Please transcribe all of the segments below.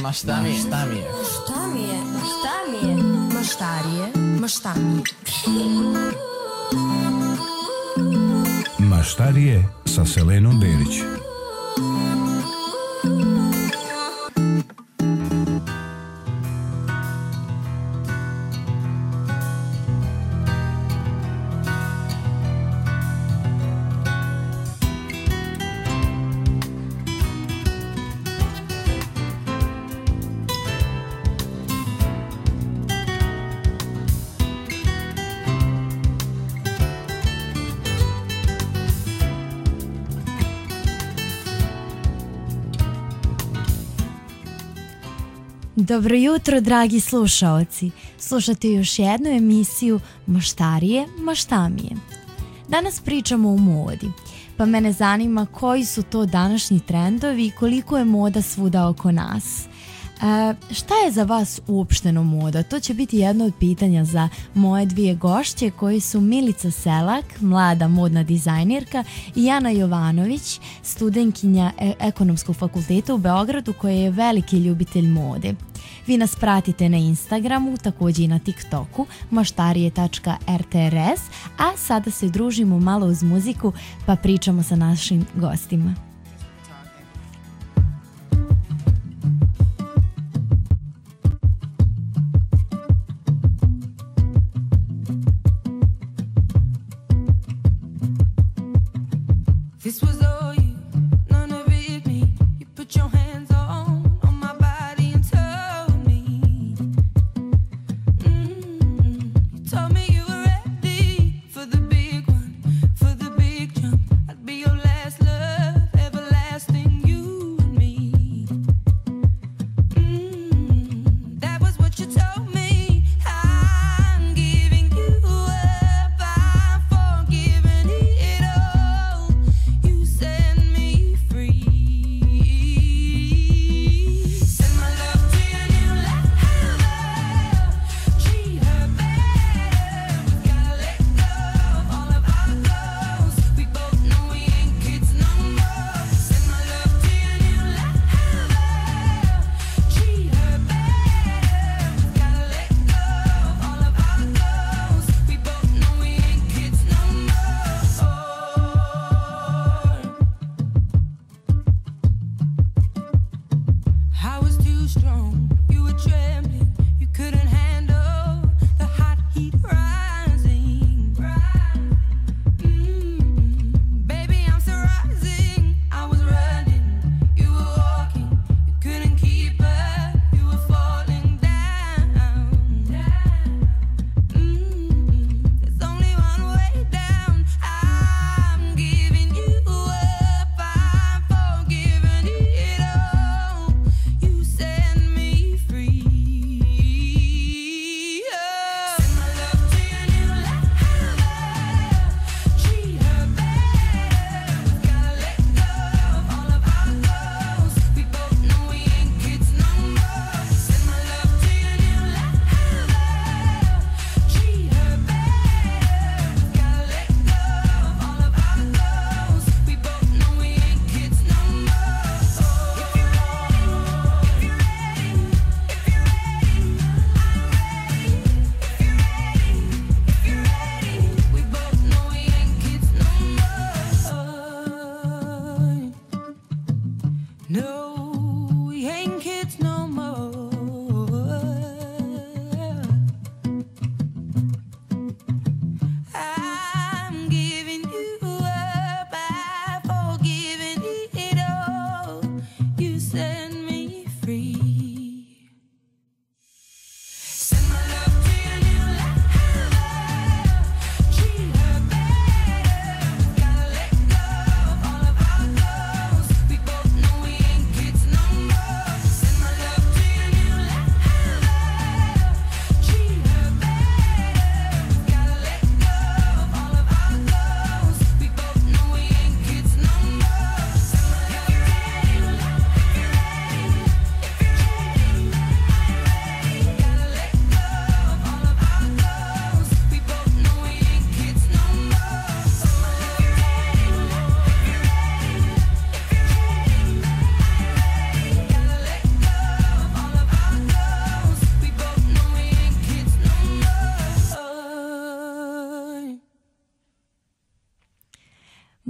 Ma šta mi je? Šta mi je? Maštarije sa Selenom Berić. Dobro jutro, dragi slušaoci. Slušate još jednu emisiju Maštarije, maštamije. Danas pričamo o modi, pa mene zanima koji su to današnji trendovi i koliko je moda svuda oko nas. Šta je za vas uopšteno moda? To će biti jedno od pitanja za moje dvije gošće koji su Milica Selak, mlada modna dizajnerka, i Jana Jovanović, studentkinja Ekonomskog fakulteta u Beogradu koja je veliki ljubitelj mode. Vi nas pratite na Instagramu, također i na TikToku, maštarije.rtrs, a sada se družimo malo uz muziku pa pričamo sa našim gostima. This was all you, none of it me. You put your hands on my body and told me. You told me you were ready for the big one, for the big jump. I'd be your last love, everlasting, you and me. That was what you told me. I'm giving you up, I'm forgiving it all. You said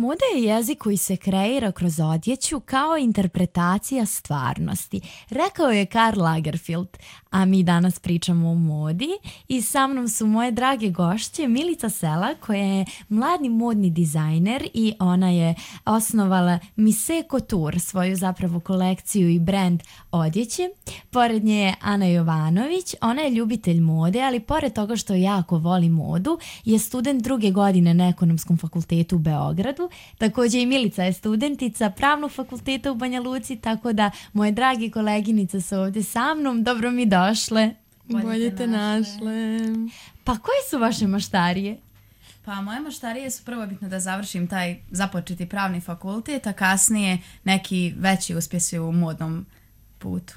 Moda je jezik koji se kreira kroz odjeću kao interpretacija stvarnosti. Rekao je Karl Lagerfeld, a mi danas pričamo o modi i sa mnom su moje drage gošće Milica Sela koja je mladi modni dizajner i ona je osnovala Mise Couture, svoju zapravo kolekciju i brand odjeće. Pored nje je Ana Jovanović, ona je ljubitelj mode, ali pored toga što jako voli modu, je student druge godine na Ekonomskom fakultetu u Beogradu. Također i Milica je studentica Pravnog fakulteta u Banja Luci, tako da moje dragi koleginice su ovdje sa mnom. Dobro mi došle. Bolje te našle. Pa koje su vaše maštarije? Pa moje maštarije su prvo bitno da završim taj započeti pravni fakultet, a kasnije neki veći uspjesi u modnom putu.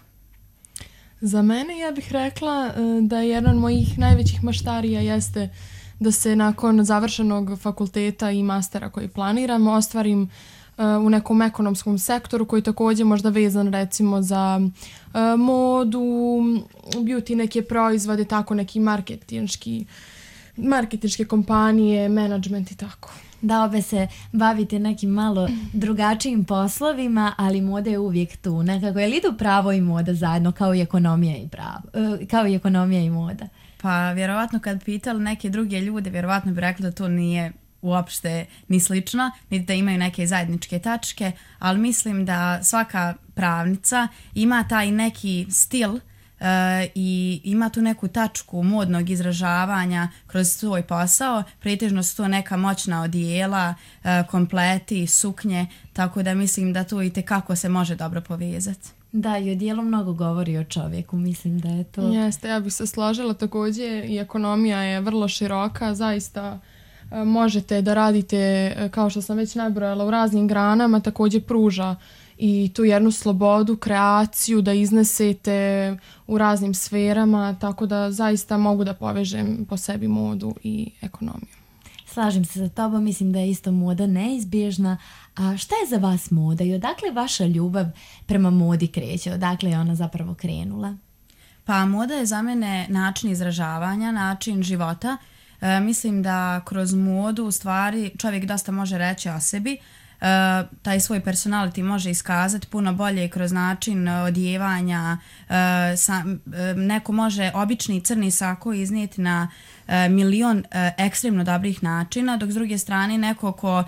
Za mene ja bih rekla da jedan od mojih najvećih maštarija jeste da se nakon završenog fakulteta i mastera koji planiram ostvarim u nekom ekonomskom sektoru koji također možda vezan recimo za modu, beauty neke proizvode, tako neki marketinške kompanije, menadžment i tako. Da, obe se bavite nekim malo drugačijim poslovima, ali moda je uvijek tu. Nekako je li idu pravo i moda zajedno kao i ekonomija i pravo, kao i ekonomija i moda? Pa vjerovatno kad pitali neke druge ljude, vjerovatno bi rekli da to nije uopšte ni slično, niti da imaju neke zajedničke tačke, ali mislim da svaka pravnica ima taj neki stil i ima tu neku tačku modnog izražavanja kroz svoj posao. Pretežno su to neka moćna odijela, kompleti, suknje, tako da mislim da to itekako se može dobro povezati. Da, i odijelo mnogo govori o čovjeku, mislim da je to... Jeste, ja bih se složila također i ekonomija je vrlo široka, zaista možete da radite, kao što sam već nabrojala, u raznim granama, također pruža i tu jednu slobodu, kreaciju da iznesete u raznim sferama, tako da zaista mogu da povežem po sebi modu i ekonomiju. Slažem se sa tobom, mislim da je isto moda neizbježna. A šta je za vas moda i odakle vaša ljubav prema modi kreće? Odakle je ona zapravo krenula? Pa moda je za mene način izražavanja, način života. Mislim da kroz modu u stvari čovjek dosta može reći o sebi. Taj svoj personality može iskazati puno bolje kroz način odjevanja. Neko može obični crni sako iznijeti na milion ekstremno dobrih načina, dok s druge strane neko ko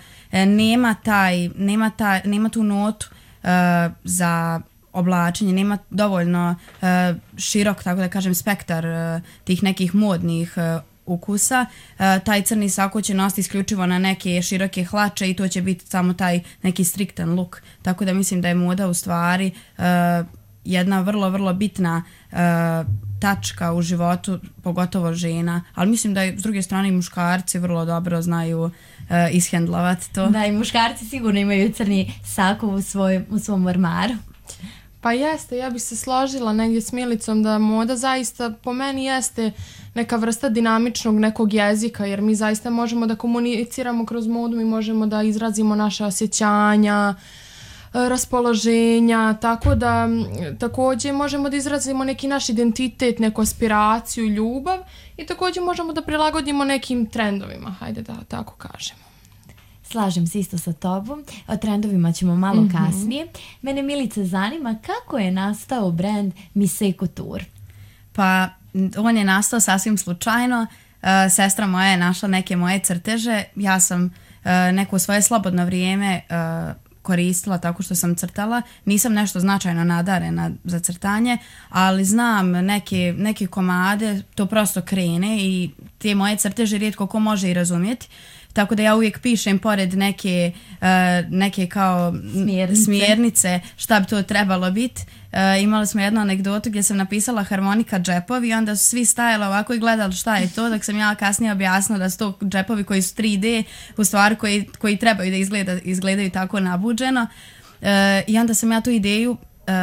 nema tu notu za oblačenje, nema dovoljno širok, tako da kažem, spektar tih nekih modnih ukusa, taj crni sako će nositi isključivo na neke široke hlače i to će biti samo taj neki striktan look. Tako da mislim da je moda u stvari jedna vrlo, vrlo bitna tačka u životu, pogotovo žena, ali mislim da s druge strane i muškarci vrlo dobro znaju ishendlovati to. Da, i muškarci sigurno imaju crni sako u svom ormaru. Pa jeste, ja bih se složila negdje s Milicom da moda zaista po meni jeste neka vrsta dinamičnog nekog jezika, jer mi zaista možemo da komuniciramo kroz modu, mi možemo da izrazimo naše osjećanja, raspoloženja, tako da također možemo da izrazimo neki naš identitet, neku aspiraciju, ljubav i također možemo da prilagodimo nekim trendovima, hajde da tako kažemo. Slažem se isto sa tobom, o trendovima ćemo malo kasnije. Mene, Milica, zanima kako je nastao brand Mise Couture? Pa on je nastao sasvim slučajno. Sestra moja je našla neke moje crteže. Ja sam neko svoje slobodno vrijeme koristila tako što sam crtala. Nisam nešto značajno nadarena za crtanje, ali znam neke komade, to prosto krene i te moje crteže rijetko ko može i razumjeti. Tako da ja uvijek pišem pored neke kao smjernice šta bi to trebalo biti. Imali smo jednu anegdotu gdje sam napisala harmonika džepovi i onda su svi stajali ovako i gledali šta je to, dok sam ja kasnije objasnila da su to džepovi koji su 3D, u stvari koji trebaju da izgledaju tako nabuđeno. I onda sam ja tu ideju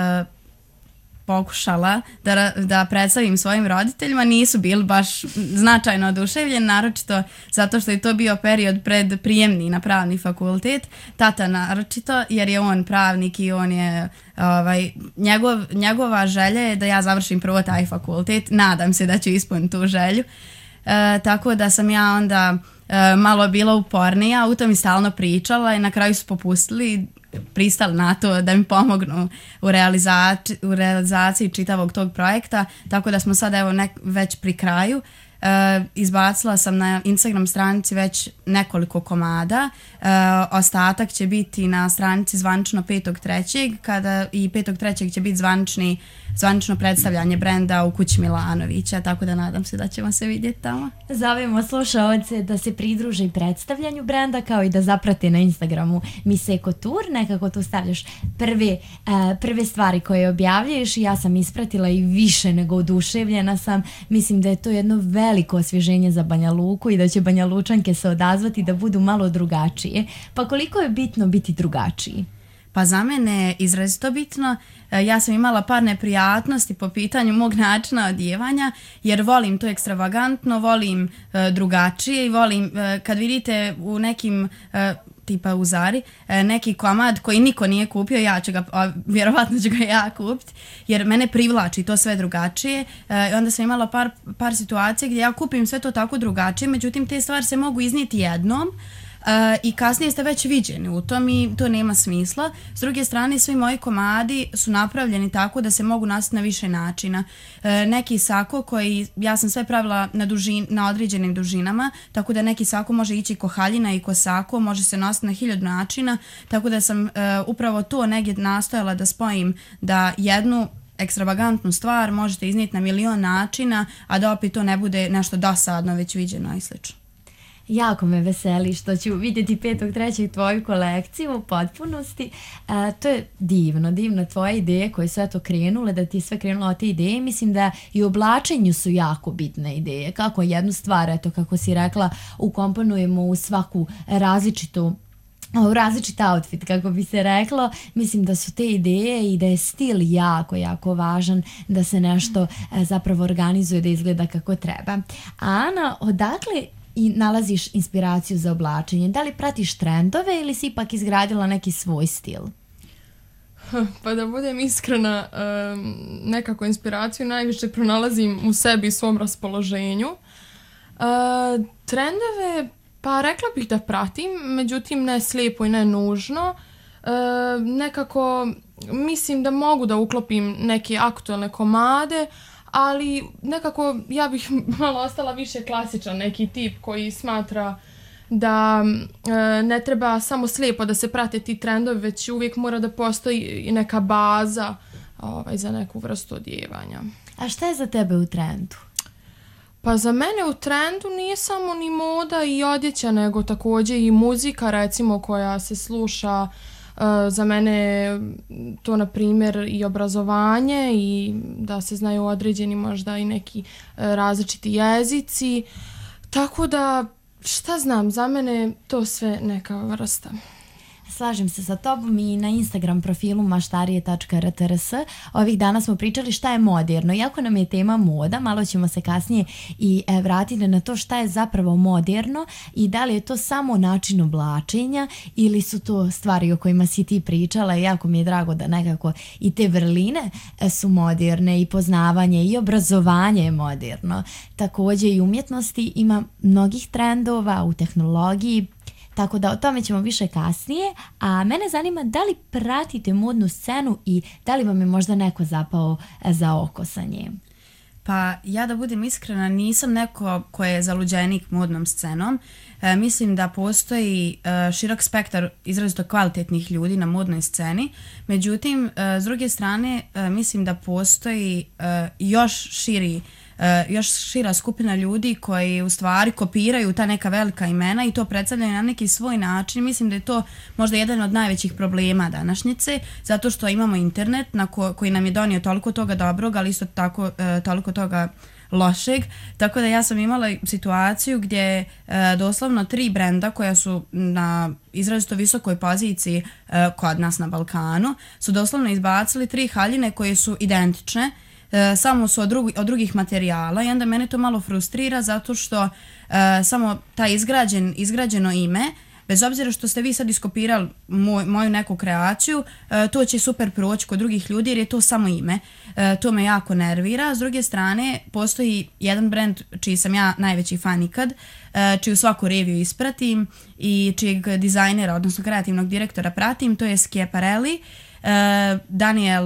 pokušala da predstavim svojim roditeljima, nisu bili baš značajno oduševljeni, naročito zato što je to bio period pred prijemni na pravni fakultet, tata naročito, jer je on pravnik i on je, njegova želja je da ja završim prvo taj fakultet, nadam se da ću ispuniti tu želju. Tako da sam ja onda malo bila upornija, u to mi stalno pričala i na kraju su popustili, pristali na to da mi pomognu u realizaciji čitavog tog projekta, tako da smo sad evo već pri kraju. Izbacila sam na Instagram stranici već nekoliko komada, ostatak će biti na stranici zvanično 5.3. kada i 5.3. će biti zvanično predstavljanje brenda u kući Milanovića, tako da nadam se da ćemo se vidjeti tamo. Zovemo slušaoce da se pridruže i predstavljanju brenda, kao i da zaprate na Instagramu Miseko Tour, nekako tu stavljaš prve stvari koje objavljuješ i ja sam ispratila i više nego oduševljena sam. Mislim da je to jedno veliko osvježenje za Banja Luku i da će Banja Lučanke se odazvati da budu malo drugačije. Pa koliko je bitno biti drugačiji? Pa za mene je izrazito bitno. Ja sam imala par neprijatnosti po pitanju mog načina odjevanja, jer volim to ekstravagantno, volim drugačije i volim kad vidite u nekim tipa u Zari neki komad koji niko nije kupio, ja ću ga, vjerovatno ću ga ja kupiti, jer mene privlači to sve drugačije. Onda sam imala par situacija gdje ja kupim sve to tako drugačije, međutim te stvari se mogu iznijeti jednom, i kasnije ste već viđeni u tom i to nema smisla. S druge strane, svi moji komadi su napravljeni tako da se mogu nositi na više načina. Neki sako koji, ja sam sve pravila na određenim dužinama, tako da neki sako može ići ko haljina i ko sako, može se nositi na 1000 načina, tako da sam upravo to negdje nastojala da spojim, da jednu ekstravagantnu stvar možete iznijeti na 1.000.000 načina, a da opet to ne bude nešto dosadno, već viđeno i slično. Jako me veseli što ću vidjeti 5.3. tvoju kolekciju u potpunosti. To je divno tvoje ideje koje su eto krenule, da ti je sve krenulo od te ideje. Mislim da i u oblačenju su jako bitne ideje. Kako jednu stvar, eto kako si rekla, ukomponujemo u svaku različit outfit, kako bi se reklo. Mislim da su te ideje i da je stil jako važan, da se nešto zapravo organizuje, da izgleda kako treba. Ana, odakle i nalaziš inspiraciju za oblačenje? Da li pratiš trendove ili si ipak izgradila neki svoj stil? Pa da budem iskrena, nekako inspiraciju najviše pronalazim u sebi i svom raspoloženju. Trendove, pa rekla bih da pratim, međutim ne slijepo i ne nužno. Nekako mislim da mogu da uklopim neke aktualne komade, ali nekako ja bih malo ostala više klasičan neki tip koji smatra da ne treba samo slijepo da se prate ti trendovi, već uvijek mora da postoji i neka baza za neku vrstu odjevanja. A šta je za tebe u trendu? Pa za mene u trendu nije samo ni moda i odjeća, nego također i muzika, recimo, koja se sluša. Za mene je to, na primjer, i obrazovanje i da se znaju određeni možda i neki različiti jezici. Tako da, šta znam, za mene je to sve neka vrsta. Slažem se sa tobom i na Instagram profilu maštarije.rtrs. Ovih dana smo pričali šta je moderno. Iako nam je tema moda, malo ćemo se kasnije i vratiti na to šta je zapravo moderno i da li je to samo način oblačenja ili su to stvari o kojima si ti pričala. Jako mi je drago da nekako i te vrline su moderne i poznavanje i obrazovanje je moderno. Također i umjetnosti ima mnogih trendova u tehnologiji, tako da o tome ćemo više kasnije. A mene zanima da li pratite modnu scenu i da li vam je možda neko zapao za oko sa njim? Pa ja, da budem iskrena, nisam neko ko je zaluđenik modnom scenom. Mislim da postoji širok spektar izrazito kvalitetnih ljudi na modnoj sceni. Međutim, s druge strane, mislim da postoji još šira skupina ljudi koji u stvari kopiraju ta neka velika imena i to predstavljaju na neki svoj način. Mislim da je to možda jedan od najvećih problema današnjice, zato što imamo internet koji nam je donio toliko toga dobrog, ali isto tako toliko toga lošeg. Tako da ja sam imala situaciju gdje doslovno 3 brenda koja su na izrazito visokoj poziciji kod nas na Balkanu su doslovno izbacili 3 haljine koje su identične, samo su od drugih materijala i onda mene to malo frustrira zato što samo ta izgrađeno ime bez obzira što ste vi sad iskopirali moju neku kreaciju, to će super proći kod drugih ljudi jer je to samo ime. To me jako nervira. S druge strane, postoji jedan brand čiji sam ja najveći fan ikad, čiju svaku reviju ispratim i čijeg dizajnera, odnosno kreativnog direktora pratim, to je Schiaparelli, Daniel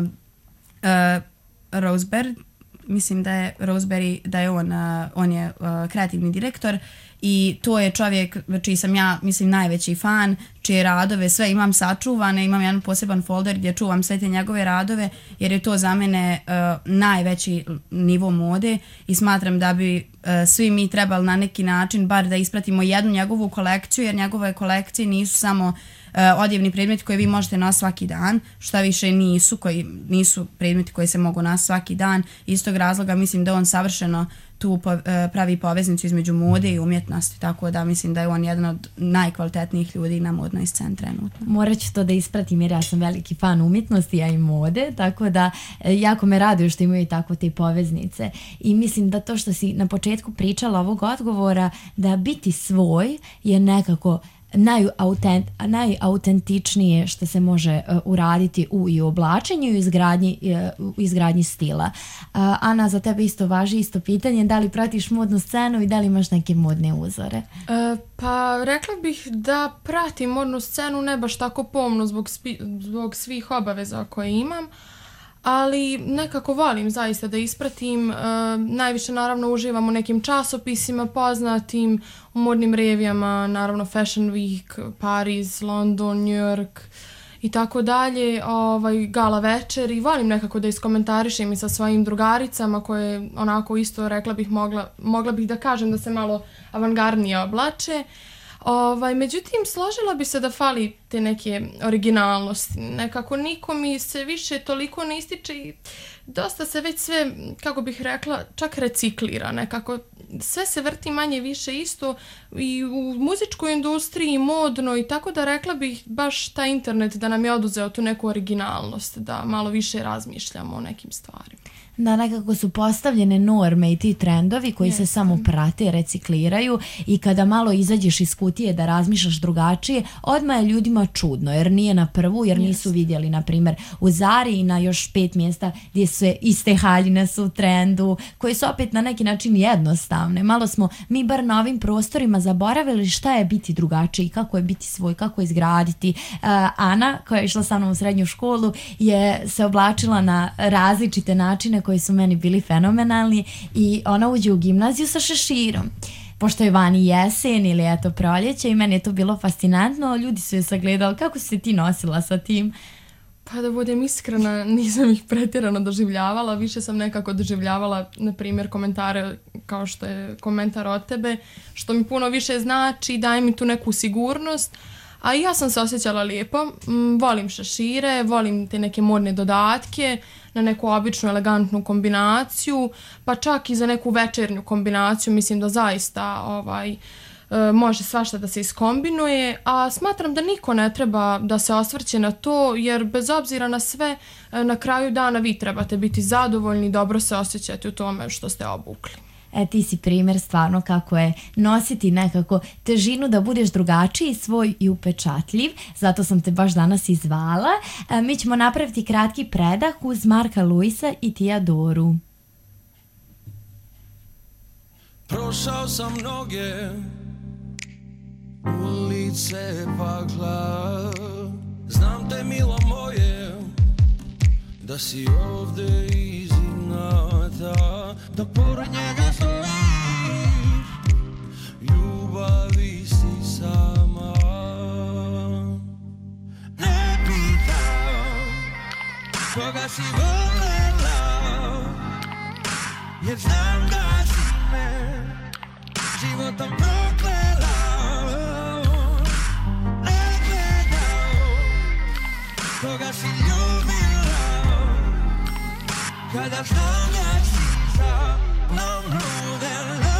Roseberry, mislim da je Roseberry, da je on je kreativni direktor i to je čovjek čiji sam ja, mislim, najveći fan, čije radove sve imam sačuvane, imam jedan poseban folder gdje čuvam sve te njegove radove jer je to za mene najveći nivo mode i smatram da bi svi mi trebali na neki način bar da ispratimo jednu njegovu kolekciju jer njegove kolekcije nisu samo odjevni predmeti koje vi možete nositi svaki dan, šta više nisu predmeti koji se mogu nositi svaki dan. Iz tog razloga mislim da on savršeno tu pravi poveznicu između mode i umjetnosti, tako da mislim da je on jedan od najkvalitetnijih ljudi na modnoj sceni trenutno. Morat ću to da ispratim jer ja sam veliki fan umjetnosti, a i mode, tako da jako me raduje što imaju tako te poveznice i mislim da to što si na početku pričala ovog odgovora, da biti svoj je nekako najautentičnije što se može uraditi u oblačenju i izgradnji stila. Ana, za tebe isto važi isto pitanje, da li pratiš modnu scenu i da li imaš neke modne uzore? Pa rekla bih da pratim modnu scenu ne baš tako pomno zbog svih obaveza koje imam, ali nekako volim zaista da ispratim. Najviše naravno uživam u nekim časopisima poznatim, u modnim revijama, naravno Fashion Week, Paris, London, New York i tako dalje, gala večer i volim nekako da iskomentarišem i sa svojim drugaricama koje onako isto rekla bih mogla bih da kažem da se malo avangardnije oblače. Međutim, složila bi se da fali te neke originalnosti. Nekako niko mi se više toliko ne ističe i dosta se već sve, kako bih rekla, čak reciklira. Nekako sve se vrti manje više isto i u muzičkoj industriji, modno i tako da rekla bih baš taj internet da nam je oduzeo tu neku originalnost, da malo više razmišljamo o nekim stvarima. Da, nekako su postavljene norme i ti trendovi koji se samo prate, recikliraju i kada malo izađeš iz kutije da razmišljaš drugačije, odmah je ljudima čudno jer nije na prvu, jer nisu vidjeli, na primjer, u Zari i na još 5 mjesta gdje su iste haljine su u trendu, koje su opet na neki način jednostavne. Malo smo mi bar na ovim prostorima zaboravili šta je biti drugačiji, kako je biti svoj, kako je izgraditi. Ana, koja je išla sa mnom u srednju školu, je se oblačila na različite načine koji su meni bili fenomenalni i ona uđe u gimnaziju sa šeširom. Pošto je vani jesen ili eto proljeće i meni je to bilo fascinantno, ljudi su je sagledali. Kako si se ti nosila sa tim? Pa da budem iskrena, nisam ih pretjerano doživljavala, više sam nekako doživljavala, na primjer, komentare kao što je komentar od tebe, što mi puno više znači, daje mi tu neku sigurnost, a ja sam se osjećala lijepo, volim šešire, volim te neke modne dodatke, na neku običnu elegantnu kombinaciju, pa čak i za neku večernju kombinaciju, mislim da zaista može svašta da se iskombinuje, a smatram da niko ne treba da se osvrće na to, jer bez obzira na sve, na kraju dana vi trebate biti zadovoljni i dobro se osjećati u tome što ste obukli. Ti si primjer stvarno kako je nositi nekako težinu da budeš drugačiji, svoj i upečatljiv, zato sam te baš danas izvala. Mi ćemo napraviti kratki predah uz Marka Luisa i Teodoru. Prošao sam mnoge ulice pakla, znam te milo moje, da si ovdje iz inata, da pored njega stojiš, ljubavi si sama. Ne pitam koga si voljela, jer znam da si me životom proklela. Ne gledam koga si ljubila, kada znam da si za mnom ludela.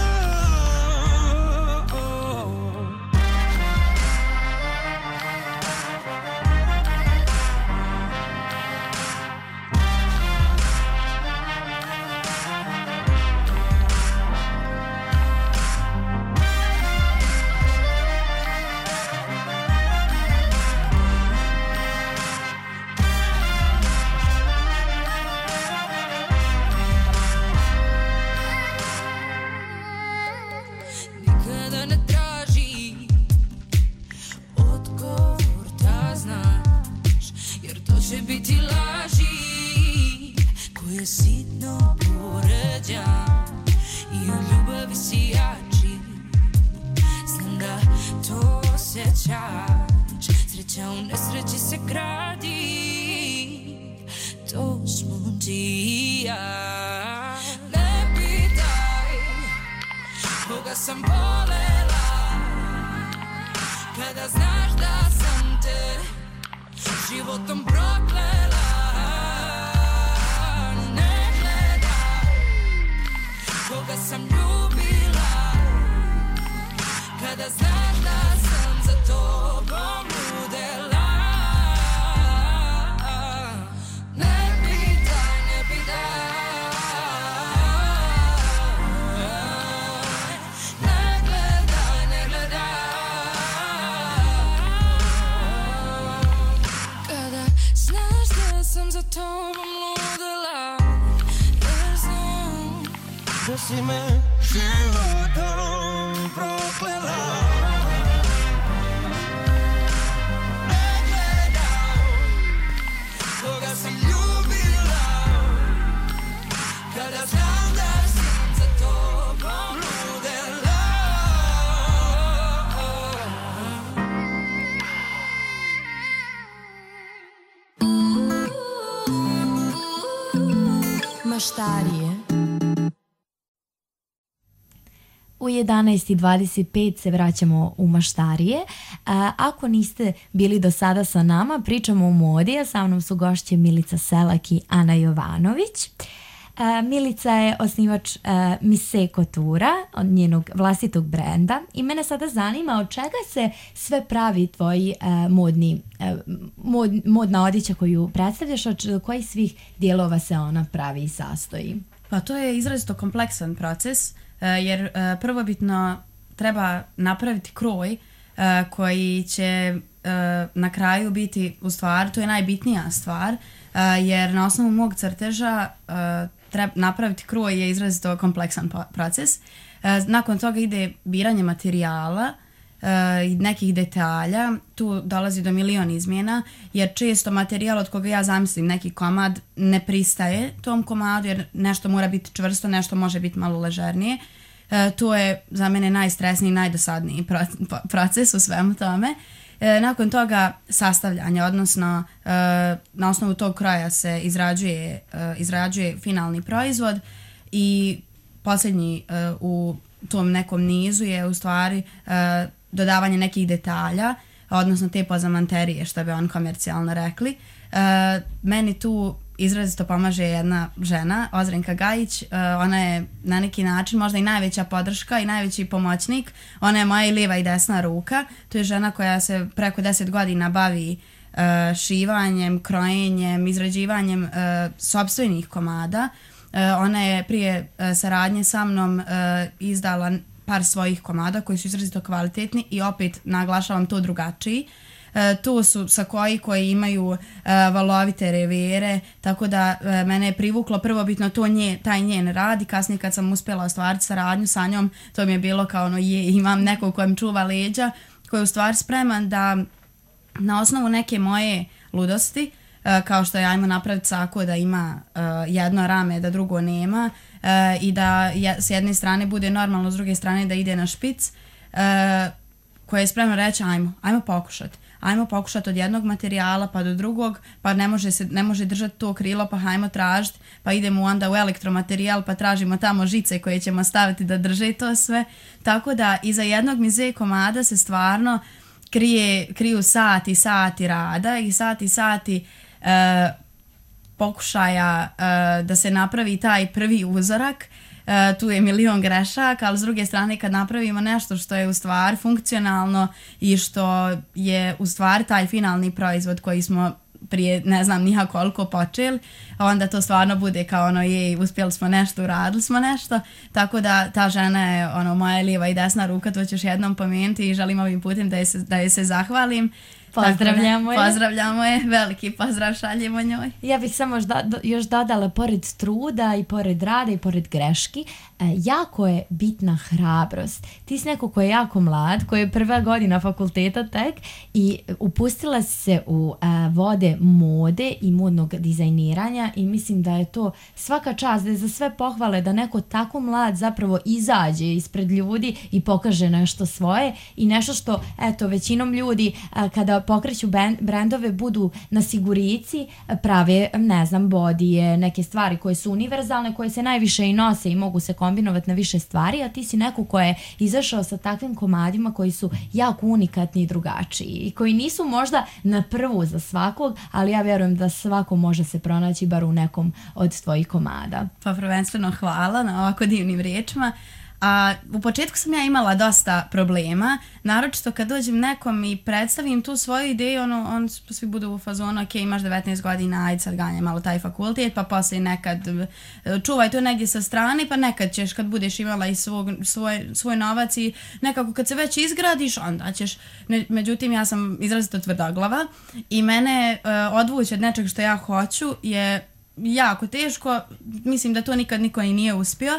je sitno poređan i u ljubavi si jači. Znam da to osjećaš, sreća u nesreći se gradi. To smo ti i ja. Ne pitaj koga sam volela, kada znaš da sam te životom proklela. Ne gledaj koga sam ljubila, kada znaš da sam za tobom ludela. Ne pitaj, ne pitaj, ne gledaj, ne gledaj. Kada znaš da sam za tobom ludela, jer znam da si me životom proklela. Ne gledam koga sam ljubila, kada znam da sam za tobom ludela. Maštarije. U 11:25 se vraćamo u Maštarije. Ako niste bili do sada sa nama, pričamo o modi, a sa mnom su gošće Milica Selak i Ana Jovanović. Milica je osnivač Mise Couture, od njenog vlastitog brenda, i mene sada zanima od čega se sve pravi tvoj modna odjeća koju predstavljaš, od kojih svih dijelova se ona pravi i sastoji? Pa to je izrazito kompleksan proces, jer prvobitno treba napraviti kroj koji će na kraju biti, u stvari, to je najbitnija stvar, jer na osnovu mog crteža napraviti kroj je izrazito kompleksan proces. Nakon toga ide biranje materijala i nekih detalja, tu dolazi do milion izmjena, jer često materijal od koga ja zamislim neki komad ne pristaje tom komadu, jer nešto mora biti čvrsto, nešto može biti malo ležernije. To je za mene najstresniji i najdosadniji proces u svemu tome. Nakon toga sastavljanje, odnosno na osnovu tog kroja se izrađuje finalni proizvod i posljednji u tom nekom nizu je u stvari dodavanje nekih detalja, odnosno te pozamanterije, što bi on komercijalno rekli. Meni tu izrazito pomaže jedna žena, Ozrenka Gajić. Ona je na neki način možda i najveća podrška i najveći pomoćnik. Ona je moja i lijeva i desna ruka. To je žena koja se preko 10 godina bavi šivanjem, krojenjem, izrađivanjem sopstvenih komada. Ona je prije saradnje sa mnom izdala par svojih komada koji su izrazito kvalitetni i opet naglašavam to drugačiji. To su sakoji koji imaju valovite revere, tako da mene je privuklo prvobitno taj njen rad i kasnije kad sam uspjela ostvariti saradnju sa njom, to mi je bilo kao ono imam nekog kojem čuva leđa, koji je u stvari spreman da na osnovu neke moje ludosti, kao što je ajmo napraviti sako da ima jedno rame, da drugo nema, i da s jedne strane bude normalno, s druge strane da ide na špic, koje je spremno reći ajmo pokušati. Ajmo pokušati od jednog materijala pa do drugog, pa ne može držati to krilo, pa hajmo tražiti, pa idemo onda u elektromaterijal, pa tražimo tamo žice koje ćemo staviti da drže to sve. Tako da iza jednog Mise komada se stvarno kriju sati rada i sati pokušaja da se napravi taj prvi uzorak. Tu je milion grešaka, ali s druge strane kad napravimo nešto što je u stvari funkcionalno i što je u stvari taj finalni proizvod koji smo prije ne znam nija koliko počeli, onda to stvarno bude kao ono uspjeli smo nešto, uradili smo nešto, tako da ta žena je moja lijeva i desna ruka, to ću još jednom pomenuti i želim ovim putem da je se zahvalim. Pozdravljamo je. Pozdravljamo je, veliki pozdrav šaljemo njoj. Ja bih samo još dodala, pored truda i pored rada i pored greški, jako je bitna hrabrost. Ti si neko ko je jako mlad, koji je prva godina fakulteta tek i upustila si se u vode mode i modnog dizajniranja i mislim da je to svaka čast, da je za sve pohvale da neko tako mlad zapravo izađe ispred ljudi i pokaže nešto svoje i nešto što, eto, većinom ljudi kada pokreću brendove budu na sigurici, prave, ne znam, bodije, neke stvari koje su univerzalne, koje se najviše i nose i mogu se kombinovati na više stvari, a ti si neko ko je izašao sa takvim komadima koji su jako unikatni i drugačiji i koji nisu možda na prvu za svakog, ali ja vjerujem da svako može se pronaći bar u nekom od tvojih komada. Pa prvenstveno hvala na ovako divnim riječima. A u početku sam ja imala dosta problema, naročito kad dođem nekom i predstavim tu svoju ideju, on svi budu u fazonu, ok, imaš 19 godina, ajde sad ganjaj malo taj fakultet, pa poslije nekad čuvaj to negdje sa strane, pa nekad ćeš kad budeš imala i svoj novac i nekako kad se već izgradiš, onda ćeš. Međutim, ja sam izrazito tvrdoglava i mene odvući od nečeg što ja hoću je jako teško, mislim da to nikad niko i nije uspio.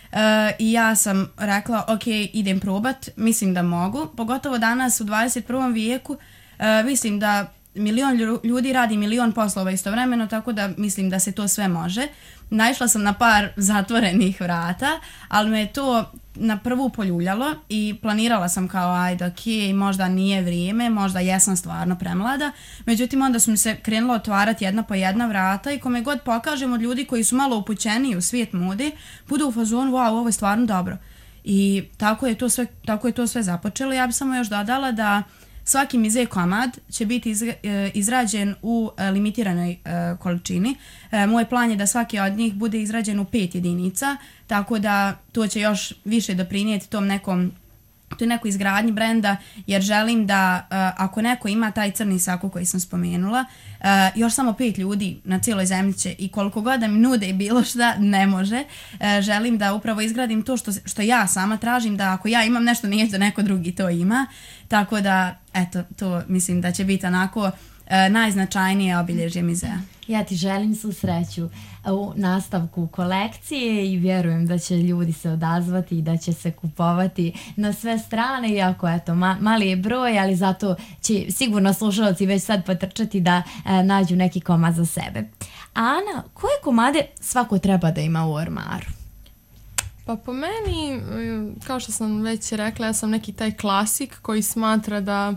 I ja sam rekla, ok, idem probat, mislim da mogu, pogotovo danas u 21. vijeku, mislim da milion ljudi radi milion poslova istovremeno, tako da mislim da se to sve može. Naišla sam na par zatvorenih vrata, ali me je to na prvu poljuljalo i planirala sam kao ajde, ok, možda nije vrijeme, možda jesam stvarno premlada. Međutim, onda su mi se krenula otvarati jedna po jedna vrata i kome god pokažem od ljudi koji su malo upućeniji u svijet mode, budu u fazonu, wow, ovo je stvarno dobro. I tako je to sve započelo. Ja bih samo još dodala da svaki mize komad će biti izrađen u limitiranoj količini. Moj plan je da svaki od njih bude izrađen u 5 jedinica, tako da to će još više doprinijeti toj nekoj izgradnji brenda, jer želim da ako neko ima taj crni sako koji sam spomenula, još samo 5 ljudi na cijeloj zemlji će i koliko god da mi nude i bilo šta ne može, želim da upravo izgradim to što ja sama tražim, da ako ja imam nešto neće da neko drugi to ima, tako da eto, to mislim da će biti onako najznačajnije obilježje mizea. Ja ti želim svu sreću u nastavku kolekcije i vjerujem da će ljudi se odazvati i da će se kupovati na sve strane, iako eto, mali je broj, ali zato će sigurno slušalci već sad potrčati da nađu neki komad za sebe. Ana, koje komade svako treba da ima u ormaru? Pa po meni, kao što sam već rekla, ja sam neki taj klasik koji smatra da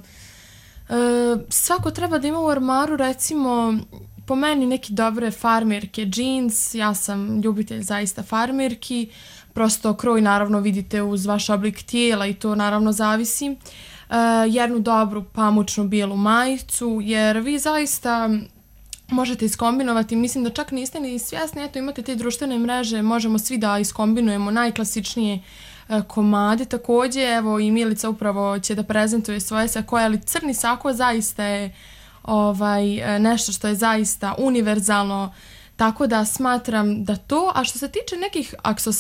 svako treba da ima u ormaru, recimo, po meni neke dobre farmerke džins, ja sam ljubitelj zaista farmerki, prosto kroj naravno vidite uz vaš oblik tijela i to naravno zavisi, jednu dobru pamučnu bijelu majicu, jer vi zaista možete iskombinovati, mislim da čak niste ni svjesni, eto imate te društvene mreže, možemo svi da iskombinujemo najklasičnije komade, također evo i Milica upravo će da prezentuje svoje sakoje, ali crni sako zaista je nešto što je zaista univerzalno, tako da smatram da to, a što se tiče nekih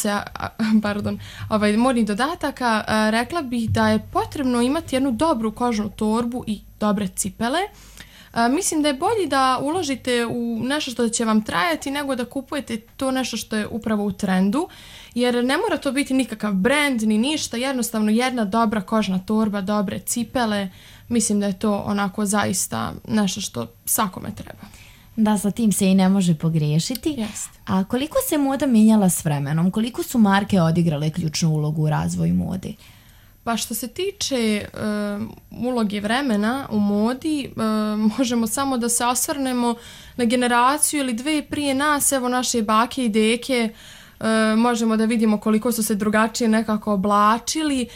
modnih dodataka, rekla bih da je potrebno imati jednu dobru kožnu torbu i dobre cipele. Mislim da je bolje da uložite u nešto što će vam trajati nego da kupujete to nešto što je upravo u trendu, jer ne mora to biti nikakav brand ni ništa, jednostavno jedna dobra kožna torba, dobre cipele, mislim da je to onako zaista nešto što svakome treba. Da, sa tim se i ne može pogriješiti. Jest. A koliko se moda mijenjala s vremenom? Koliko su marke odigrale ključnu ulogu u razvoju mode? Pa što se tiče uloge vremena u modi, možemo samo da se osvrnemo na generaciju ili dve prije nas, evo naše bake i deke, možemo da vidimo koliko su se drugačije nekako oblačili.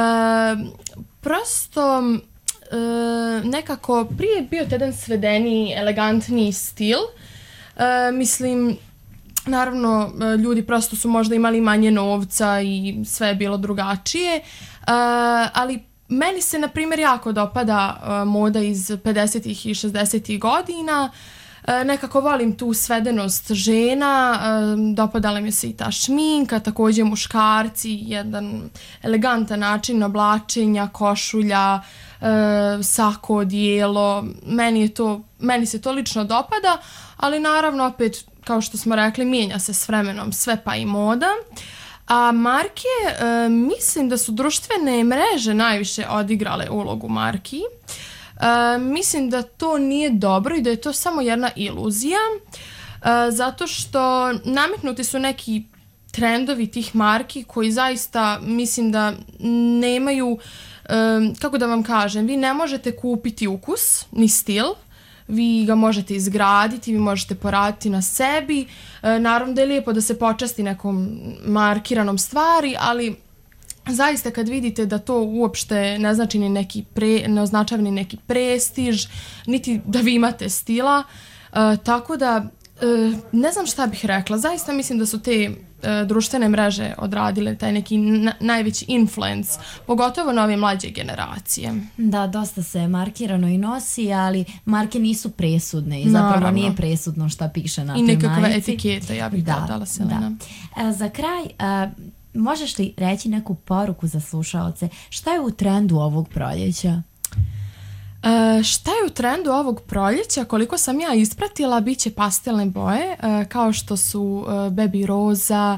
Prosto nekako prije je bio jedan svedeniji, elegantniji stil. Mislim, naravno, ljudi prosto su možda imali manje novca i sve je bilo drugačije, ali meni se, na primjer, jako dopada moda iz 50. i 60. godina. Nekako volim tu svedenost žena, dopadala mi se i ta šminka, također muškarci, jedan elegantan način oblačenja, košulja, sako, odijelo, meni se to lično dopada, ali naravno opet, kao što smo rekli, mijenja se s vremenom sve pa i moda. A marke, mislim da su društvene mreže najviše odigrale ulogu marki. Mislim da to nije dobro i da je to samo jedna iluzija, zato što nametnuti su neki trendovi tih marki koji zaista mislim da nemaju, kako da vam kažem, vi ne možete kupiti ukus ni stil, vi ga možete izgraditi, vi možete poraditi na sebi. Naravno da je lijepo da se počasti nekom markiranom stvari, ali zaista kad vidite da to uopšte ne znači ni neki ne označava ni neki prestiž, niti da vi imate stila, tako da ne znam šta bih rekla. Zaista mislim da su te društvene mreže odradile taj neki najveći influence, pogotovo na ove mlađe generacije. Da, dosta se markirano i nosi, ali marke nisu presudne i zapravo Naravno. nije presudno šta piše na toj I majici. nekakve etikete, ja bih dodala, Selena. Za kraj, možeš li reći neku poruku za slušaoce? Šta je u trendu ovog proljeća? Šta je u trendu ovog proljeća? Koliko sam ja ispratila, bit će pastelne boje, kao što su baby roza,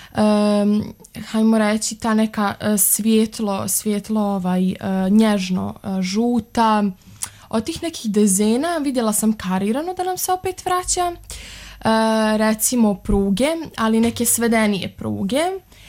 hajmo reći ta neka svjetlo nježno žuta. Od tih nekih dezena vidjela sam karirano da nam se opet vraća, recimo pruge, ali neke svedenije pruge.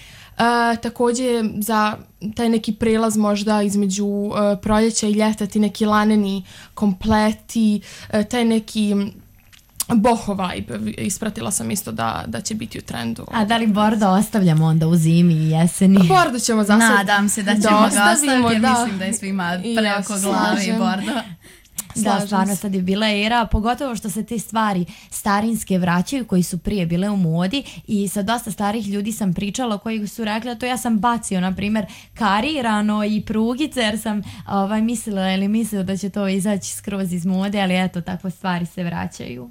Također za taj neki prelaz možda između proljeća i ljeta, ti neki laneni kompleti, taj neki boho vibe, ispratila sam isto da će biti u trendu. A da li bordo ostavljamo onda u zimi i jeseni? Bordo ćemo za sad Nadam se da ćemo ga ostaviti, jer da. mislim da je svima I preko ja glave i slažem. bordo. Da, Slažem stvarno se. sad je bila era, pogotovo što se te stvari starinske vraćaju koji su prije bile u modi i sa dosta starih ljudi sam pričala koji su rekli da to ja sam bacio, na primjer, karirano i prugice jer sam mislila da će to izaći skroz iz mode, ali eto, takve stvari se vraćaju.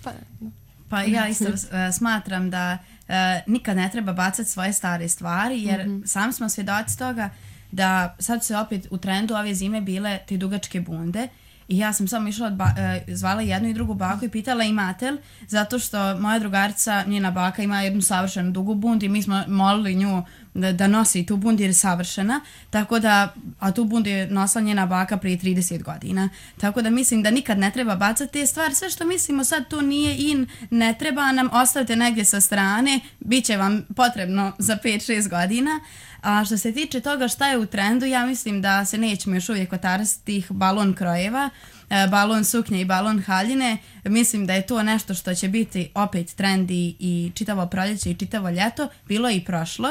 Pa ja isto smatram da nikad ne treba bacati svoje stare stvari, jer sami smo svjedoci toga da sad se opet u trendu ove zime bile te dugačke bunde. I ja sam samo išla, zvala jednu i drugu baku i pitala imate li, zato što moja drugarica, njena baka, ima jednu savršenu dugu bundu i mi smo molili nju da nosi tu bundu jer je savršena, tako da, a tu bundu je nosila njena baka prije 30 godina. Tako da mislim da nikad ne treba bacati te stvari, sve što mislimo sad to nije in, ne treba nam, ostavite negdje sa strane, bit će vam potrebno za 5-6 godina. A što se tiče toga šta je u trendu, ja mislim da se nećemo još uvijek otarasiti tih balon krojeva, balon suknje i balon haljine. Mislim da je to nešto što će biti opet trendi i čitavo proljeće i čitavo ljeto, bilo je i prošlo.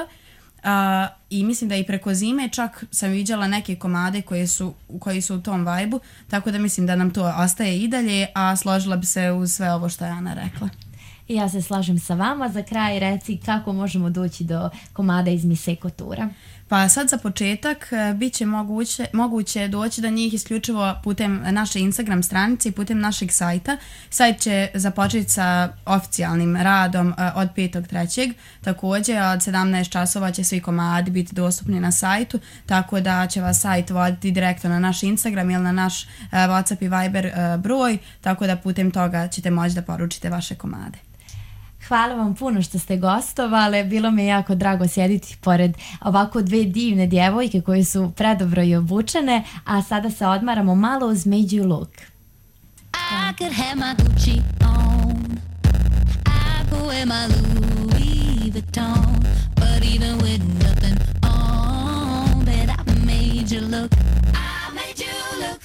I mislim da i preko zime čak sam viđala neke komade koji su u tom vajbu, tako da mislim da nam to ostaje i dalje, a složila bi se uz sve ovo što je Ana rekla. I ja se slažem sa vama. Za kraj reci kako možemo doći do komada iz Mise Couture. Pa sad za početak bit će moguće doći do njih isključivo putem naše Instagram stranice i putem našeg sajta. Sajt će započeti sa oficijalnim radom od 5.3. Također od 17 časova će svi komadi biti dostupni na sajtu, tako da će vas sajt voditi direktno na naš Instagram ili na naš WhatsApp i Viber broj, tako da putem toga ćete moći da poručite vaše komade. Hvala vam puno što ste gostovale, bilo mi je jako drago sjediti pored ovako dve divne djevojke koje su predobro i obučene, a sada se odmaramo malo uz Made You Look. I could have my Gucci on. I could wear my Louis Vuitton. But even with nothing on, bet I made you look. I made you look.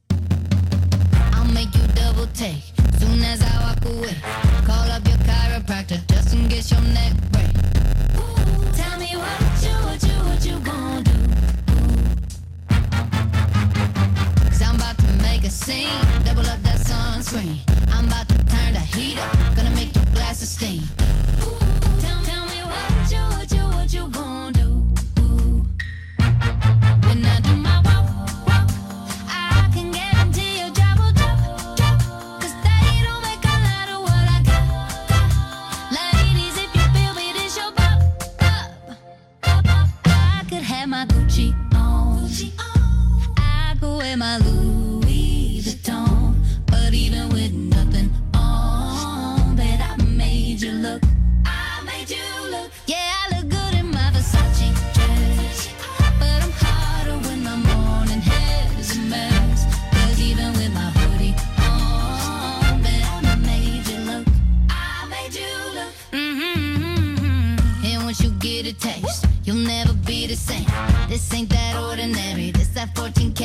I'll make you double take soon as I walk away. Call up your chiropractor just in case your neck break. Ooh, tell me what you gonna do? Cause I'm about to make a scene, double up that sunscreen. I'm about to turn the heat up, gonna make your glasses steam. Ooh, tell me what you gonna do? When I do my walk, I can guarantee your job will drop. Cause they don't make a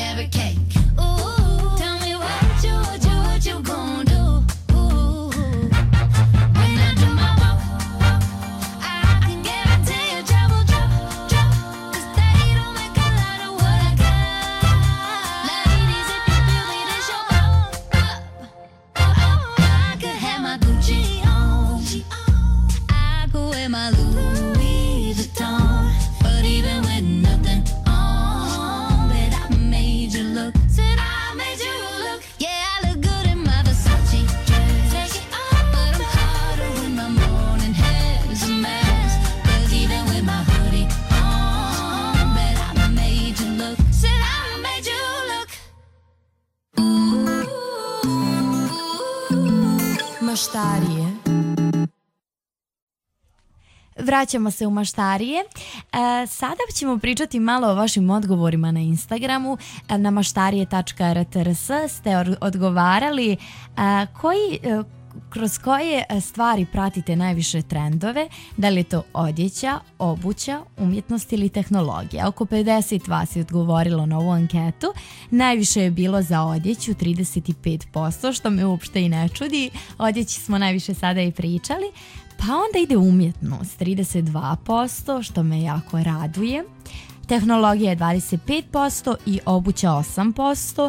carrot cake. Ooh, tell me what you gonna do? Ooh, when I do my walk, I can guarantee you trouble, 'cause they don't make a lot of what I got. Ladies, if you feel me, then show up. I could have my Gucci on, I could wear my Louis Vuitton, but even with nothing on, bet I made you look. Said I made you look. Yeah, I look good in my Versace dress, but I'm hotter when my morning hair is a mess. 'Cause even with my hoodie on, bet I made you look. Said I made you look. Maštarije. Vraćamo se u maštarije. Sada ćemo pričati malo o vašim odgovorima na Instagramu. Na maštarije.rtrs ste odgovarali kroz koje stvari pratite najviše trendove, da li je to odjeća, obuća, umjetnost ili tehnologija. Oko 50 vas je odgovorilo na ovu anketu. Najviše je bilo za odjeću, 35%, što me uopšte i ne čudi. Odjeći smo najviše sada i pričali. Pa onda ide umjetnost, 32%, što me jako raduje. Tehnologija je 25% i obuća 8%.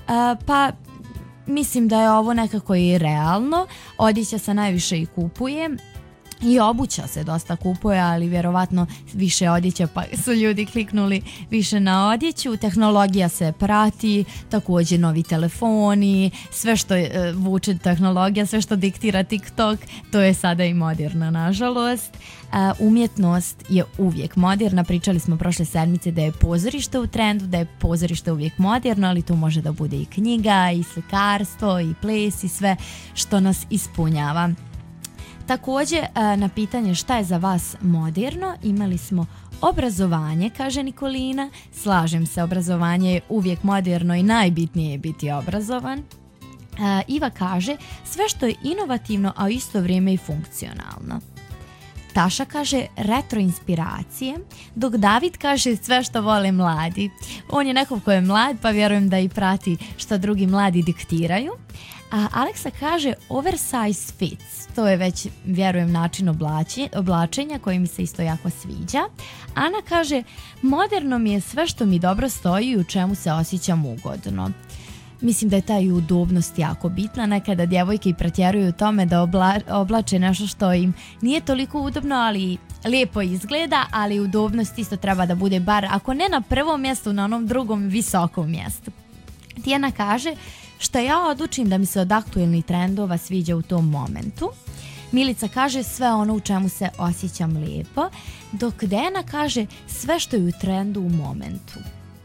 Pa mislim da je ovo nekako i realno. Odjeća se najviše i kupuje. I obuća se dosta kupuje, ali vjerovatno više odjeća, pa su ljudi kliknuli više na odjeću. Tehnologija se prati, također novi telefoni, sve što vuče tehnologija, sve što diktira TikTok, to je sada i moderno, nažalost. Umjetnost je uvijek moderna. Pričali smo prošle sedmice da je pozorište u trendu, da je pozorište uvijek moderno, ali tu može da bude i knjiga, i slikarstvo, i ples, i sve što nas ispunjava. Također, na pitanje šta je za vas moderno, imali smo obrazovanje, kaže Nikolina. Slažem se, obrazovanje je uvijek moderno i najbitnije je biti obrazovan. Iva kaže sve što je inovativno, a u isto vrijeme i funkcionalno. Taša kaže retro inspiracije, dok David kaže sve što vole mladi. On je neko ko je mlad, pa vjerujem da i prati što drugi mladi diktiraju. A Aleksa kaže oversize fits, to je već, vjerujem, način oblačenja koji mi se isto jako sviđa. Ana kaže moderno mi je sve što mi dobro stoji i u čemu se osjećam ugodno. Mislim da je ta i udobnost jako bitna. Nekada djevojke i pretjeruju u tome da oblače nešto što im nije toliko udobno, ali lijepo izgleda, ali udobnost isto treba da bude bar, ako ne na prvom mjestu, na onom drugom visokom mjestu. Tijana kaže što ja odlučim da mi se od aktualnih trendova sviđa u tom momentu. Milica kaže sve ono u čemu se osjećam lijepo, dok Dena kaže sve što je u trendu u momentu.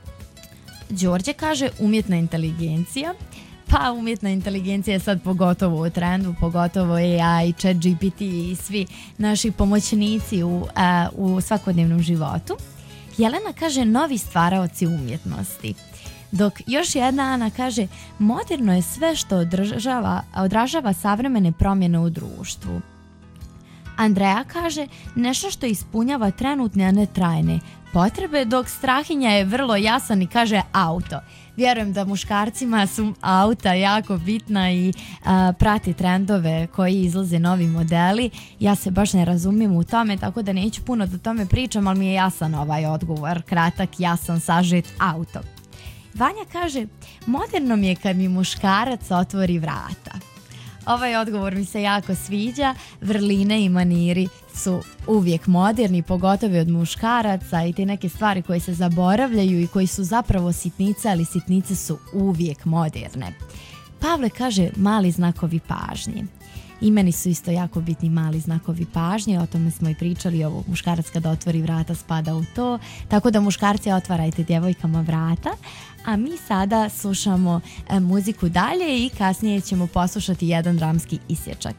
Đorđe kaže umjetna inteligencija. Pa umjetna inteligencija je sad pogotovo u trendu, pogotovo AI, ChatGPT i svi naši pomoćnici u svakodnevnom životu. Jelena kaže novi stvaraoci umjetnosti. Dok još jedna Ana kaže moderno je sve što odražava savremene promjene u društvu. Andreja kaže nešto što ispunjava trenutne, a ne trajne potrebe, dok Strahinja je vrlo jasan i kaže auto. Vjerujem da muškarcima su auta jako bitna i prati trendove koji izlaze novi modeli. Ja se baš ne razumijem u tome, tako da neću puno do tome pričam, ali mi je jasan ovaj odgovor, kratak, jasan, sažet, auto. Vanja kaže, moderno mi je kad mi muškarac otvori vrata. Ovaj odgovor mi se jako sviđa. Vrline i maniri su uvijek moderni, pogotovo od muškaraca, i te neke stvari koje se zaboravljaju i koji su zapravo sitnice, ali sitnice su uvijek moderne. Pavle kaže mali znakovi pažnje. I meni su isto jako bitni mali znakovi pažnje, o tome smo i pričali, ovo muškarac kada otvori vrata spada u to, tako da muškarci otvarajte djevojkama vrata, a mi sada slušamo muziku dalje i kasnije ćemo poslušati jedan dramski isječak.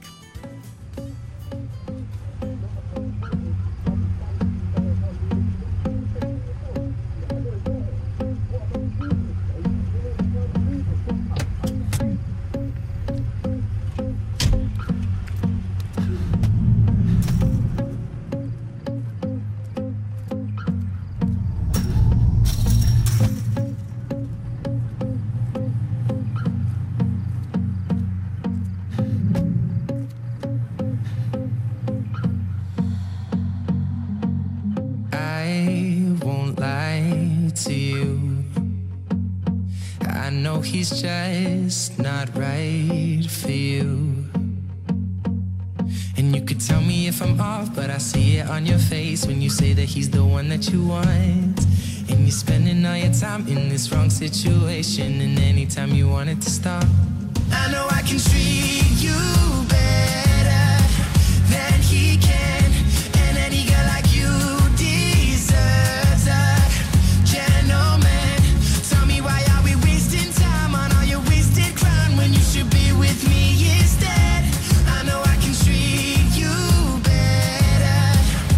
know he's just not right for you. And you could tell me if I'm off, but I see it on your face when you say that he's the one that you want. And you're spending all your time in this wrong situation, and anytime you want it to stop, I know I can treat you better than he can. And any girl like you deserves a gentleman. Tell me, why are we wasting time on all your wasted crown when you should be with me instead? I know I can treat you better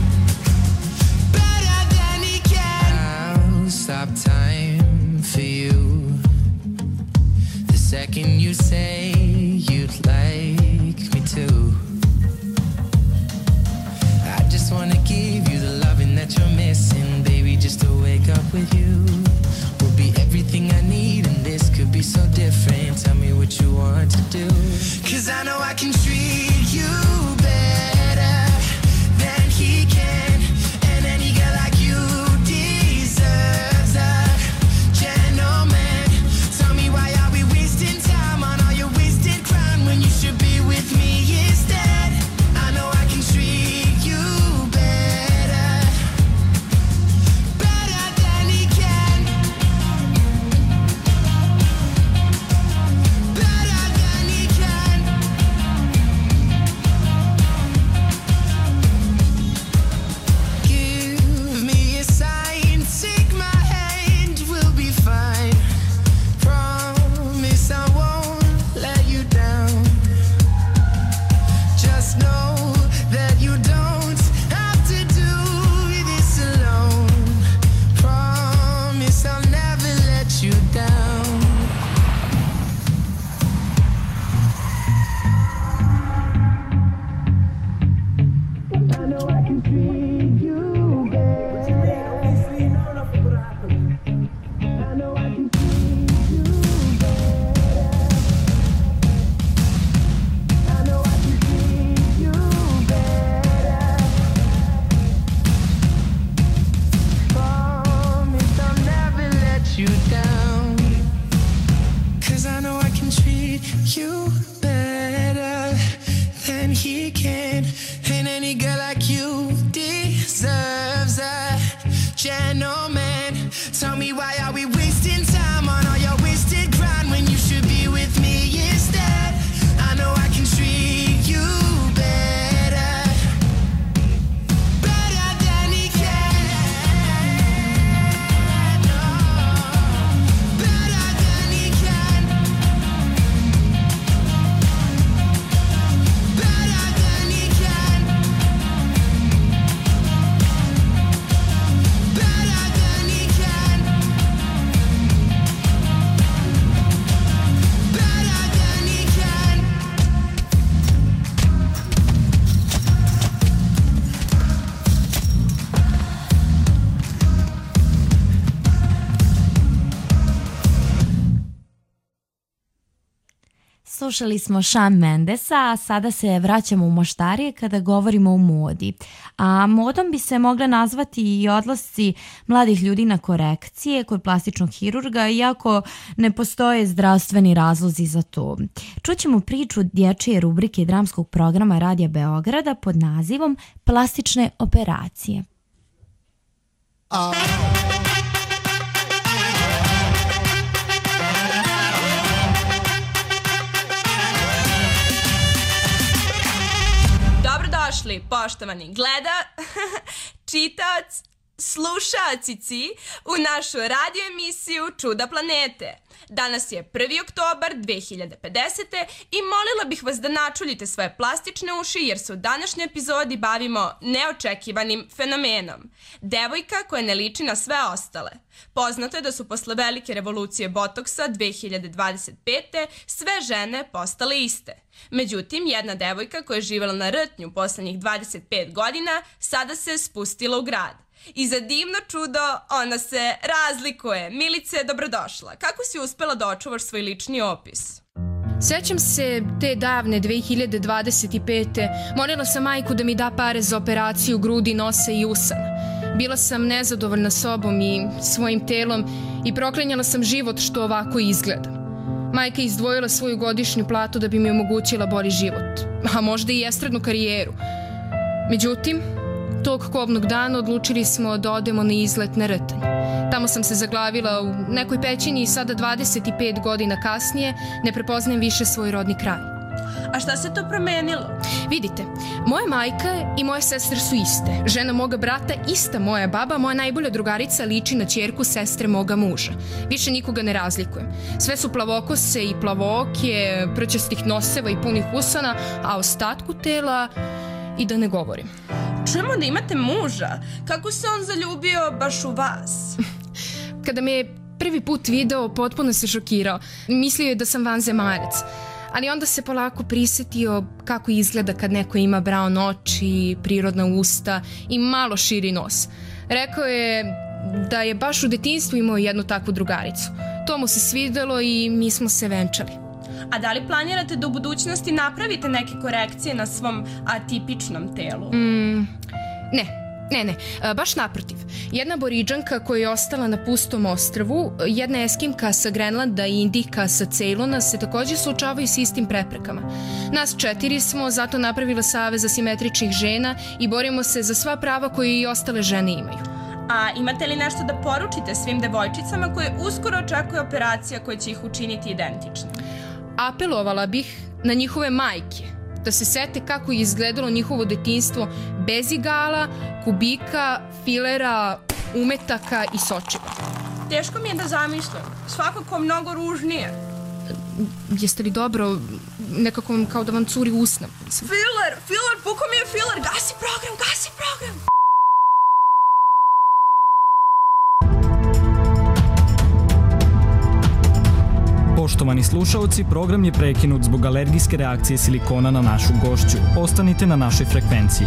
than he can. I'll stop time for you the second you say you'd like me to. I just wanna give you the loving that you're missing, baby. Just to wake up with you will be everything I need, and this could be so different. Tell me what you want to do, 'cause I know I can treat you better than he can. And any girl like you deserves a gentleman. Tell me, why are we wasting time on all your wasted crown when you should be with me instead? I know I can treat you better than he can. Better than he can. Give me a sign, take my hand, we'll be fine. Promise I won't let you down. Just know that you don't have to do this alone. Promise I'll never let you down. I know I can treat you better. I know I can treat you better. I know I can treat you better. Promise I'll never let you down. 'Cause I know I can treat you better than he can. And any girl like you deserves a gentleman. Tell me, why are we wasting time on all your wasted grind when you should be with me instead? I know I can treat you better than he can. No, better than he can. Better than he can. Better than he can. Better than he can. Slušali smo Shawn Mendesa, a sada se vraćamo u moštarije kada govorimo o modi. A modom bi se mogle nazvati i odlasci mladih ljudi na korekcije kod plastičnog hirurga, iako ne postoje zdravstveni razlozi za to. Čućemo priču dječje rubrike dramskog programa Radija Beograda pod nazivom Plastične operacije. Dobrodošli, poštovani čitaoc, slušaocici u našu radio emisiju Čuda planete. Danas je 1. oktobar 2050. i molila bih vas da načuljite svoje plastične uši jer se u današnjoj epizodi bavimo neočekivanim fenomenom. Devojka koja ne liči na sve ostale. Poznato je da su posle velike revolucije botoksa 2025. sve žene postale iste. Međutim, jedna devojka koja je živjela na rtnju poslednjih 25 godina sada se spustila u grad. I za divno čudo ona se razlikuje. Milice, dobrodošla. Kako si uspela da očuvaš svoj lični opis? Sećam se te davne 2025. Molila sam majku da mi da pare za operaciju grudi, nosa i usana. Bila sam nezadovoljna sobom i svojim telom i proklinjala sam život što ovako izgleda. Majka je izdvojila svoju godišnju platu da bi mi omogućila bolji život, a možda i estradnu karijeru. Međutim, tog kobnog dana odlučili smo da odemo na izlet na Rtanj. Tamo sam se zaglavila u nekoj pećini i sada 25 godina kasnije ne prepoznajem više svoj rodni kraj. A šta se to promenilo? Vidite, moja majka i moje sestre su iste. Žena moga brata, ista moja baba, moja najbolja drugarica liči na ćerku sestre moga muža. Više nikoga ne razlikujem. Sve su plavokose i plavoke, prćastih noseva i punih usana, a ostatku tela i da ne govorim. Čujemo da imate muža. Kako se on zaljubio baš u vas? Kada me je prvi put video, potpuno se šokirao. Mislio je da sam vanzemaljac. Ali onda se polako prisetio kako izgleda kad neko ima brown oči, prirodna usta i malo širi nos. Rekao je da je baš u detinjstvu imao jednu takvu drugaricu. To mu se svidelo i mi smo se venčali. A da li planirate da u budućnosti napravite neke korekcije na svom atipičnom telu? Ne, baš naprotiv. Jedna Aboriđanka koja je ostala na pustom ostrvu, jedna Eskimka sa Grenlanda i Indijka sa Ceylona se također suočavaju s istim preprekama. Nas 4 smo zato napravila savez asimetričnih žena i borimo se za sva prava koje i ostale žene imaju. A imate li nešto da poručite svim devojčicama koje uskoro očekuje operacija koja će ih učiniti identičnim? Apelovala bih na njihove majke da se sete kako je izgledalo njihovo detinjstvo bez igala, kubika, filera, umetaka i sočiva. Teško mi je da zamišljam. Svakako mnogo ružnije. Jeste li dobro? Nekako kao da vam curi usna. Filer, pukao mi je filer. Gasi program. Poštovani slušaoci, program je prekinut zbog alergijske reakcije silikona na našu gošću. Ostanite na našoj frekvenciji.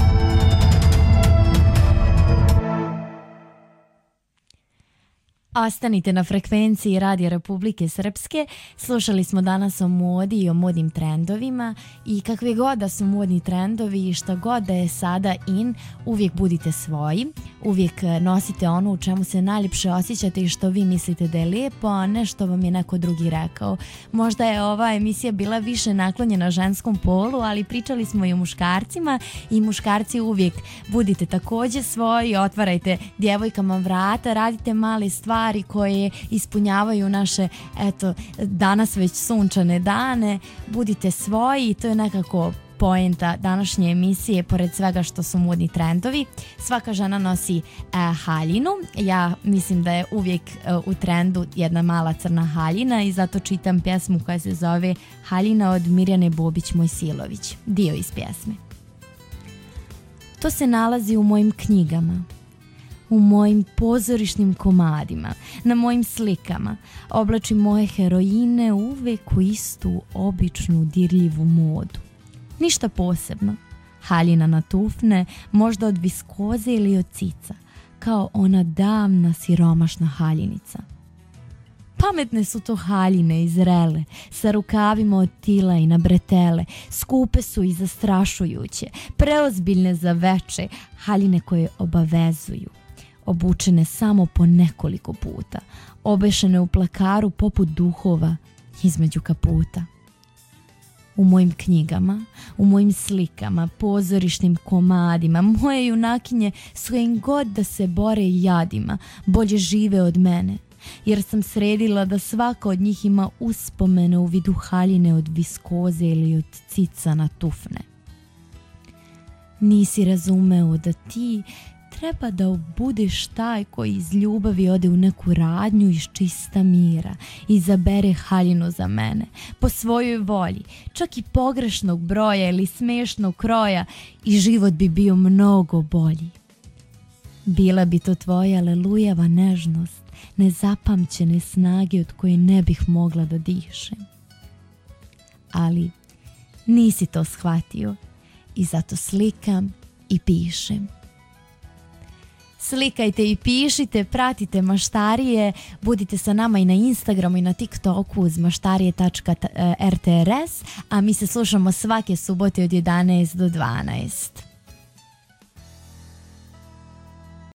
Ostanite na frekvenciji Radija Republike Srpske. Slušali smo danas o modi i o modnim trendovima i kakve god da su modni trendovi i šta god da je sada in, uvijek budite svoji, uvijek nosite ono u čemu se najljepše osjećate i što vi mislite da je lijepo, a ne što vam je neko drugi rekao. Možda je ova emisija bila više naklonjena ženskom polu, ali pričali smo i o muškarcima i muškarci uvijek budite također svoji, otvarajte djevojkama vrata, radite male stvari koje ispunjavaju naše, eto, danas već sunčane dane, budite svoji i to je nekako poenta današnje emisije, pored svega što su modni trendovi. Svaka žena nosi haljinu. Ja mislim da je uvijek u trendu jedna mala crna haljina i zato čitam pjesmu koja se zove Haljina od Mirjane Bobić-Mojsilović. Dio iz pjesme. To se nalazi u mojim knjigama, u mojim pozorišnim komadima, na mojim slikama. Oblačim moje heroine uvek u istu običnu dirljivu modu. Ništa posebno. Haljina na tufne, možda od viskoze ili od cica, kao ona davna siromašna haljinica. Pametne su to haljine i zrele, sa rukavima od tila i na bretele, skupe su i zastrašujuće, preozbiljne za veče, haljine koje obavezuju. Obučene samo po nekoliko puta, obešene u plakaru poput duhova između kaputa. U mojim knjigama, u mojim slikama, pozorišnim komadima, moje junakinje s kojim god da se bore jadima, bolje žive od mene, jer sam sredila da svaka od njih ima uspomene u vidu haljine od viskoze ili od cica na tufne. Nisi razumeo da ti treba da budeš taj koji iz ljubavi ode u neku radnju iz čista mira i izabere haljinu za mene, po svojoj volji, čak i pogrešnog broja ili smešnog kroja, i život bi bio mnogo bolji. Bila bi to tvoja alelujeva nežnost, nezapamćene snage od koje ne bih mogla da dišem. Ali nisi to shvatio i zato slikam i pišem. Slikajte i pišite, pratite Maštarije, budite sa nama i na Instagramu i na TikToku uz maštarije.rtrs, a mi se slušamo svake subote od 11 do 12.